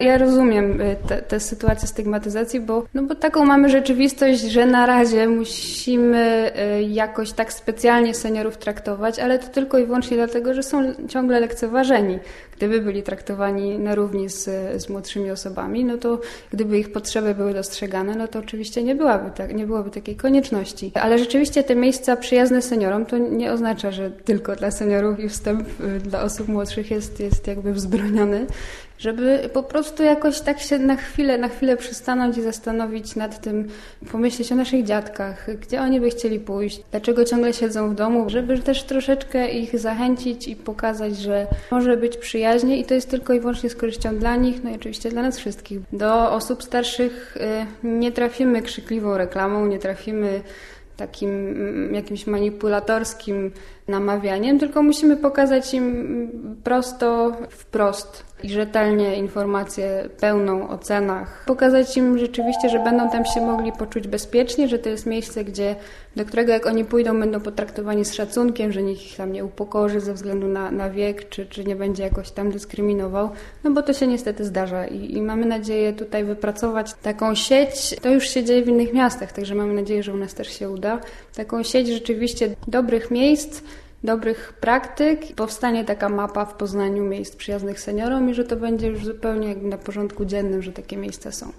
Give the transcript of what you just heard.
Ja rozumiem tę sytuację stygmatyzacji, bo taką mamy rzeczywistość, że na razie musimy jakoś tak specjalnie seniorów traktować, ale to tylko i wyłącznie dlatego, że są ciągle lekceważeni. Gdyby byli traktowani na równi z młodszymi osobami, no to gdyby ich potrzeby były dostrzegane, no to oczywiście nie byłoby takiej konieczności. Ale rzeczywiście te miejsca przyjazne seniorom to nie oznacza, że tylko dla seniorów i wstęp dla osób młodszych jest jakby wzbroniony, żeby po prostu jakoś tak się na chwilę przystanąć i zastanowić nad tym, pomyśleć o naszych dziadkach, gdzie oni by chcieli pójść, dlaczego ciągle siedzą w domu, żeby też troszeczkę ich zachęcić i pokazać, że może być przyjaźnie i to jest tylko i wyłącznie z korzyścią dla nich, no i oczywiście dla nas wszystkich. Do osób starszych nie trafimy krzykliwą reklamą, nie trafimy takim jakimś manipulatorskim namawianiem, tylko musimy pokazać im wprost i rzetelnie informację pełną o cenach. Pokazać im rzeczywiście, że będą tam się mogli poczuć bezpiecznie, że to jest miejsce, do którego jak oni pójdą, będą potraktowani z szacunkiem, że nikt ich tam nie upokorzy ze względu na wiek, czy nie będzie jakoś tam dyskryminował, no bo to się niestety zdarza i mamy nadzieję tutaj wypracować taką sieć, to już się dzieje w innych miastach, także mamy nadzieję, że u nas też się uda, taką sieć rzeczywiście dobrych miejsc, dobrych praktyk. Powstanie taka mapa w Poznaniu miejsc przyjaznych seniorom i że to będzie już zupełnie jakby na porządku dziennym, że takie miejsca są.